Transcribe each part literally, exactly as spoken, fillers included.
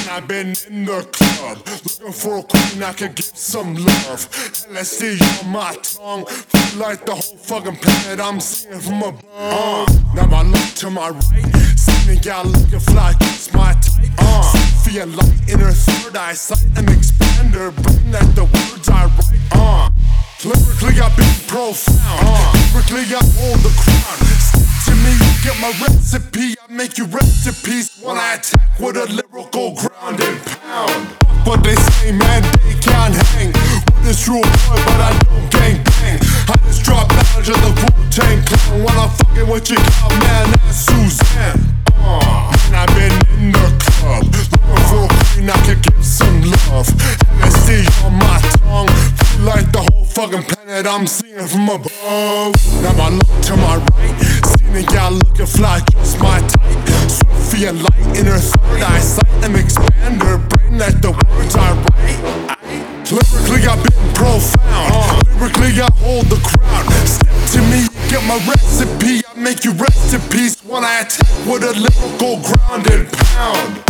I've been in the club, looking for a queen I could give some love. L S D on my tongue, feel like the whole fucking planet I'm seeing from above. Uh, now my left to my right, seeing a gal looking fly, just my type. Uh, Sophia light in her third eyesight, an expander, brain like the words I write. Uh, lyrically I've been profound, uh, lyrically I hold the crown. To me, you get my recipe, I make you rest in peace when I attack with a lyrical ground and pound. But they say, man, they can't hang with this true boy, but I don't gang bang. I just drop knowledge of the Wu-Tang Clan when I'm fucking with your gal, man, that's Suzanne. Uh, and I've been in the club, looking for a queen I could give some love. L S D on my tongue, feel like the whole fucking planet I'm seeing from above. Now my left to my right, seeing a gal looking fly, just my type. Sophia light in her third eyesight, an expander, brain like the words I write. Lyrically I've been profound, uh, lyrically I hold the crowd. Step to me, you get my recipe, I make you rest in peace when I attack with a lyrical ground and pound.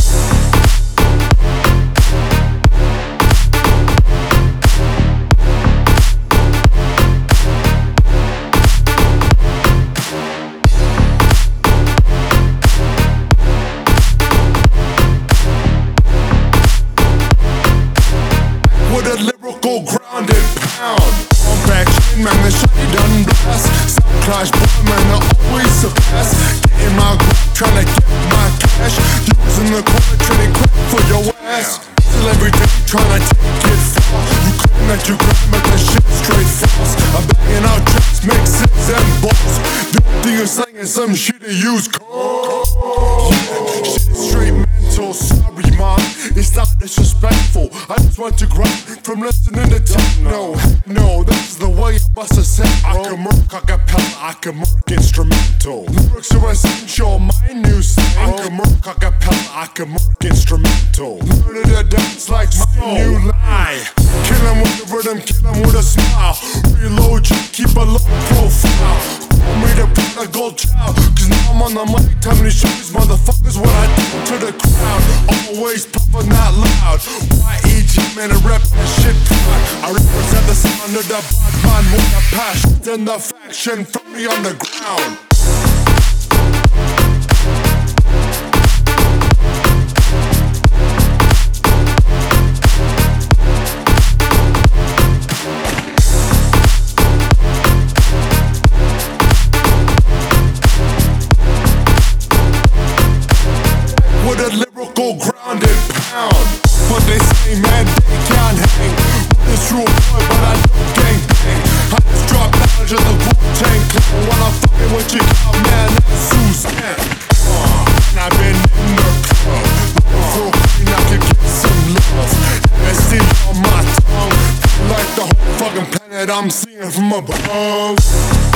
With a lyrical ground and pound. I'm back in, man, the shawty done blast. Sound clash, boy, man, I always surpass. Getting my grip, tryna get my cash. Using the corner, trading quick for your ass. Still every day, tryna take it far. You claim that you grab, but that shit straight false. I'm banging out tracks, mixes and balls. The only thing you're slanging some shit to use cars. Yeah, shit is straight mental, sorry mom. It's not disrespectful, I just want to grind from listening to techno. No, this is the way I bust a set, bro. I can murk acapella, I can murk instrumental. Lyrics are essential, my new style. I can murk acapella, I can murk instrumental. Learn to dance like my new lie. Kill 'em with the rhythm, kill 'em with a smile. Reload you, keep a low profile. Call me the prodigal child, cause now I'm on the mic, time to show these motherfuckers what I do to the crowd. Always puffin' not loud. Y E G, man, I rep that shit proud. I represent the sound of the bad man with the passion and the faction from me on the ground. With a lyrical ground and pound. But they say, man, they can't hang with this true boy, but I don't gang bang. I just drop knowledge of the Wu-Tang Clan when I'm fucking with your gal, man, that's Suzanne. Uh, and I've been in the club, looking for a queen I could give some love. L S D on my tongue, feel like the whole fucking planet I'm seeing from above.